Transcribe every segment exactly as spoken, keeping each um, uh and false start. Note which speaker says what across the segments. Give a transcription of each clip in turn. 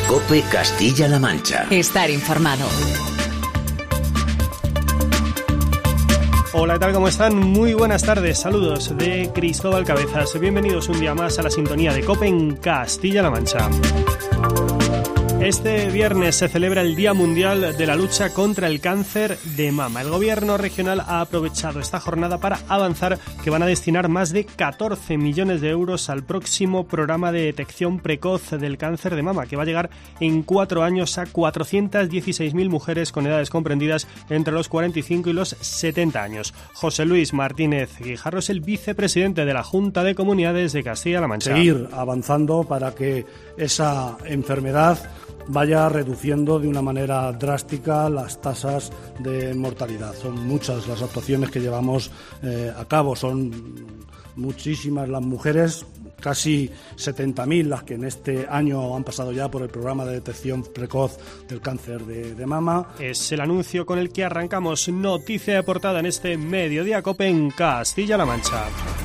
Speaker 1: COPE Castilla-La Mancha.
Speaker 2: Estar informado.
Speaker 3: Hola, ¿qué tal? ¿Cómo están? Muy buenas tardes. Saludos de Cristóbal Cabezas. Bienvenidos un día más a la sintonía de COPE en Castilla-La Mancha. Este viernes se celebra el Día Mundial de la Lucha contra el Cáncer de Mama. El Gobierno regional ha aprovechado esta jornada para avanzar que van a destinar más de catorce millones de euros al próximo programa de detección precoz del cáncer de mama, que va a llegar en cuatro años a cuatrocientas dieciséis mil mujeres con edades comprendidas entre los cuarenta y cinco y los setenta años. José Luis Martínez Guijarro es el vicepresidente de la Junta de Comunidades de Castilla-La Mancha.
Speaker 4: Seguir avanzando para que esa enfermedad vaya reduciendo de una manera drástica las tasas de mortalidad. Son muchas las actuaciones que llevamos eh, a cabo, son muchísimas las mujeres, casi setenta mil las que en este año han pasado ya por el programa de detección precoz del cáncer de, de mama.
Speaker 3: Es el anuncio con el que arrancamos noticia de portada en este Mediodía COPE en Castilla-La Mancha.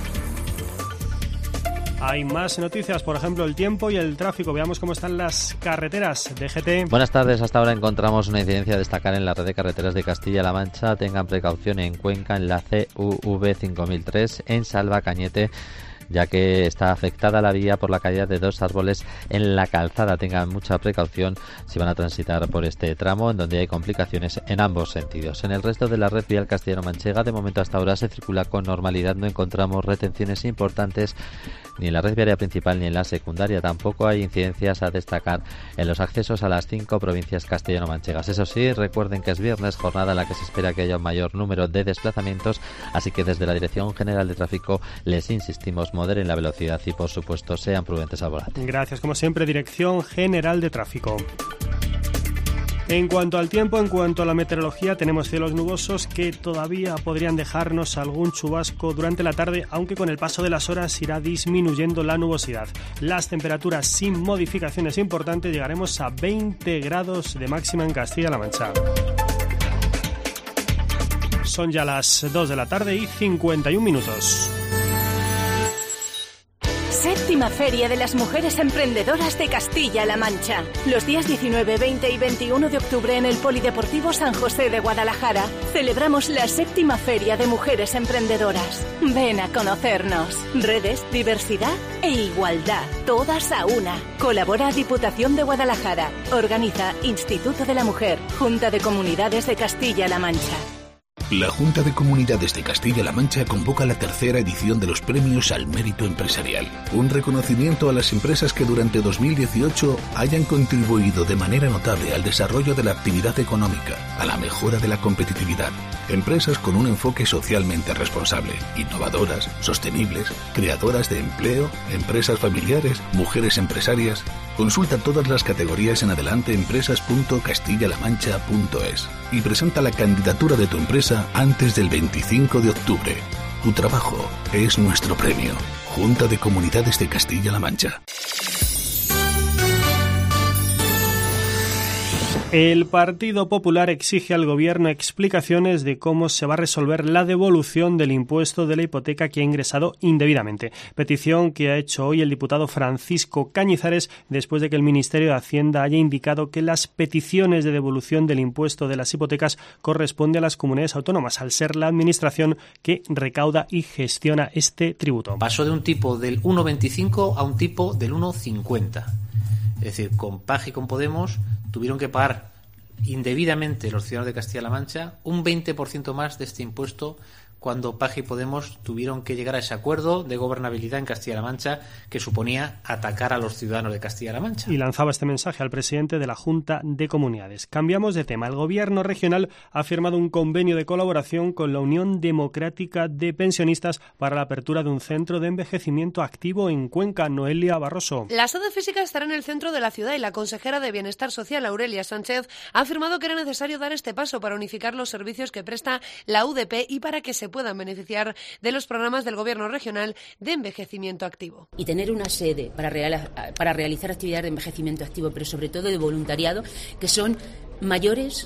Speaker 3: Hay más noticias, por ejemplo, el tiempo y el tráfico. Veamos cómo están las carreteras de G T.
Speaker 5: Buenas tardes. Hasta ahora encontramos una incidencia a destacar en la red de carreteras de Castilla-La Mancha. Tengan precaución en Cuenca, en la C U V cinco mil tres, en Salva Cañete, ya que está afectada la vía por la caída de dos árboles en la calzada. Tengan mucha precaución si van a transitar por este tramo, en donde hay complicaciones en ambos sentidos. En el resto de la red vial castellano-manchega, de momento hasta ahora se circula con normalidad. No encontramos retenciones importantes ni en la red viaria principal ni en la secundaria. Tampoco hay incidencias a destacar en los accesos a las cinco provincias castellano-manchegas. Eso sí, recuerden que es viernes, jornada en la que se espera que haya un mayor número de desplazamientos, así que desde la Dirección General de Tráfico les insistimos: moderen la velocidad y, por supuesto, sean prudentes al volante.
Speaker 3: Gracias, como siempre, Dirección General de Tráfico. En cuanto al tiempo, en cuanto a la meteorología, tenemos cielos nubosos que todavía podrían dejarnos algún chubasco durante la tarde, aunque con el paso de las horas irá disminuyendo la nubosidad. Las temperaturas sin modificaciones importantes, llegaremos a veinte grados de máxima en Castilla-La Mancha. Son ya las dos de la tarde y cincuenta y un minutos.
Speaker 6: Séptima Feria de las Mujeres Emprendedoras de Castilla-La Mancha. Los días diecinueve, veinte y veintiuno de octubre en el Polideportivo San José de Guadalajara celebramos la séptima Feria de Mujeres Emprendedoras. Ven a conocernos. Redes, diversidad e igualdad, todas a una. Colabora Diputación de Guadalajara. Organiza Instituto de la Mujer, Junta de Comunidades de Castilla-La Mancha.
Speaker 7: La Junta de Comunidades de Castilla-La Mancha convoca la tercera edición de los Premios al Mérito Empresarial. Un reconocimiento a las empresas que durante dos mil dieciocho hayan contribuido de manera notable al desarrollo de la actividad económica, a la mejora de la competitividad. Empresas con un enfoque socialmente responsable, innovadoras, sostenibles, creadoras de empleo, empresas familiares, mujeres empresarias. Consulta todas las categorías en adelanteempresas punto castilla la mancha punto es y presenta la candidatura de tu empresa antes del veinticinco de octubre. Tu trabajo es nuestro premio. Junta de Comunidades de Castilla-La Mancha.
Speaker 3: El Partido Popular exige al Gobierno explicaciones de cómo se va a resolver la devolución del impuesto de la hipoteca que ha ingresado indebidamente. Petición que ha hecho hoy el diputado Francisco Cañizares después de que el Ministerio de Hacienda haya indicado que las peticiones de devolución del impuesto de las hipotecas corresponden a las comunidades autónomas, al ser la Administración que recauda y gestiona este tributo.
Speaker 8: Pasó de un tipo del uno coma veinticinco a un tipo del uno coma cincuenta. Es decir, con P A G y con Podemos tuvieron que pagar indebidamente los ciudadanos de Castilla-La Mancha un veinte por ciento más de este impuesto, cuando P A G y Podemos tuvieron que llegar a ese acuerdo de gobernabilidad en Castilla-La Mancha que suponía atacar a los ciudadanos de Castilla-La Mancha.
Speaker 3: Y lanzaba este mensaje al presidente de la Junta de Comunidades. Cambiamos de tema. El Gobierno regional ha firmado un convenio de colaboración con la Unión Democrática de Pensionistas para la apertura de un centro de envejecimiento activo en Cuenca. Noelia Barroso.
Speaker 9: La sede física estará en el centro de la ciudad y la consejera de Bienestar Social, Aurelia Sánchez, ha afirmado que era necesario dar este paso para unificar los servicios que presta la U D P y para que se puedan beneficiar de los programas del Gobierno regional de envejecimiento activo.
Speaker 10: Y tener una sede para, real, para realizar actividades de envejecimiento activo, pero sobre todo de voluntariado, que son mayores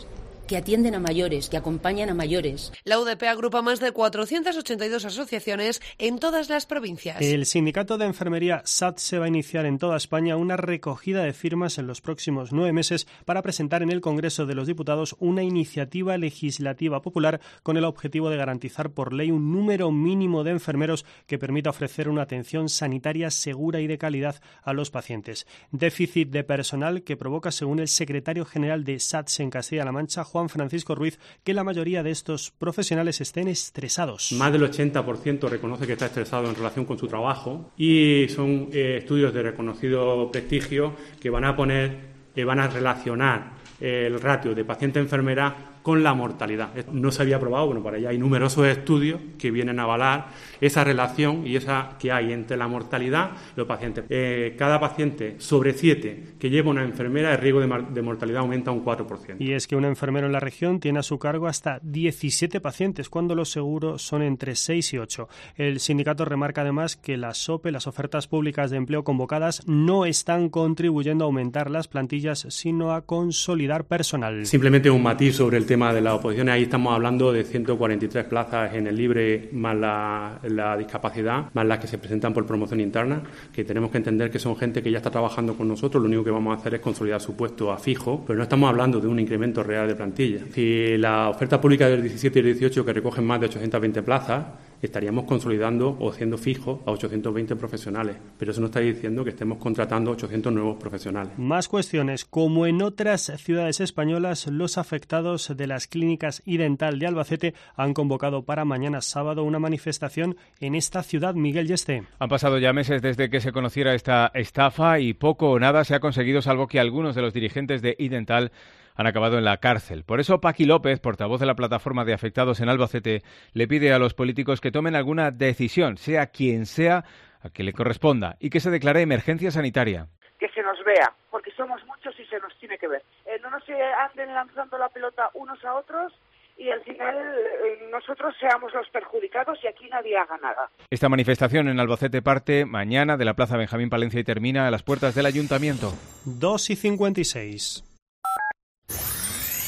Speaker 10: que atienden a mayores, que acompañan a mayores.
Speaker 9: La U D P agrupa más de cuatrocientas ochenta y dos asociaciones en todas las provincias.
Speaker 3: El sindicato de enfermería S A T S E va a iniciar en toda España una recogida de firmas en los próximos nueve meses para presentar en el Congreso de los Diputados una iniciativa legislativa popular con el objetivo de garantizar por ley un número mínimo de enfermeros que permita ofrecer una atención sanitaria segura y de calidad a los pacientes. Déficit de personal que provoca, según el secretario general de S A T S E en Castilla-La Mancha, Juan Francisco Ruiz, que la mayoría de estos profesionales estén estresados.
Speaker 2: Más del ochenta por ciento reconoce que está estresado en relación con su trabajo y son eh, estudios de reconocido prestigio que van a poner, eh, van a relacionar el ratio de paciente-enfermera con la mortalidad. No se había probado, bueno, para allá hay numerosos estudios que vienen a avalar esa relación y esa que hay entre la mortalidad y los pacientes. Eh, cada paciente sobre siete que lleva una enfermera, el riesgo de, de mortalidad aumenta un cuatro por ciento.
Speaker 3: Y es que un enfermero en la región tiene a su cargo hasta diecisiete pacientes, cuando los seguros son entre seis y ocho. El sindicato remarca además que las O P E, las ofertas públicas de empleo convocadas, no están contribuyendo a aumentar las plantillas, sino a consolidar personal.
Speaker 2: Simplemente un matiz sobre el tema de las oposiciones. Ahí estamos hablando de ciento cuarenta y tres plazas en el libre, más la, la discapacidad, más las que se presentan por promoción interna, que tenemos que entender que son gente que ya está trabajando con nosotros. Lo único que vamos a hacer es consolidar su puesto a fijo, pero no estamos hablando de un incremento real de plantilla. Si la oferta pública del diecisiete y dieciocho, que recogen más de ochocientas veinte plazas, estaríamos consolidando o haciendo fijos a ochocientos veinte profesionales, pero eso no está diciendo que estemos contratando ochocientos nuevos profesionales.
Speaker 3: Más cuestiones. Como en otras ciudades españolas, los afectados de las clínicas y dental de Albacete han convocado para mañana sábado una manifestación en esta ciudad. Miguel Yeste.
Speaker 11: Han pasado ya meses desde que se conociera esta estafa y poco o nada se ha conseguido, salvo que algunos de los dirigentes de iDental han acabado en la cárcel. Por eso Paqui López, portavoz de la plataforma de afectados en Albacete, le pide a los políticos que tomen alguna decisión, sea quien sea, a que le corresponda, y que se declare emergencia sanitaria.
Speaker 12: Que se nos vea, porque somos muchos y se nos tiene que ver. Eh, no nos anden lanzando la pelota unos a otros y al final eh, nosotros seamos los perjudicados y aquí nadie haga nada.
Speaker 11: Esta manifestación en Albacete parte mañana de la Plaza Benjamín Palencia y termina a las puertas del Ayuntamiento.
Speaker 3: dos y cincuenta y seis.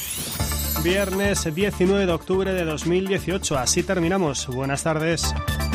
Speaker 3: Viernes diecinueve de octubre de dos mil dieciocho. Así terminamos. Buenas tardes.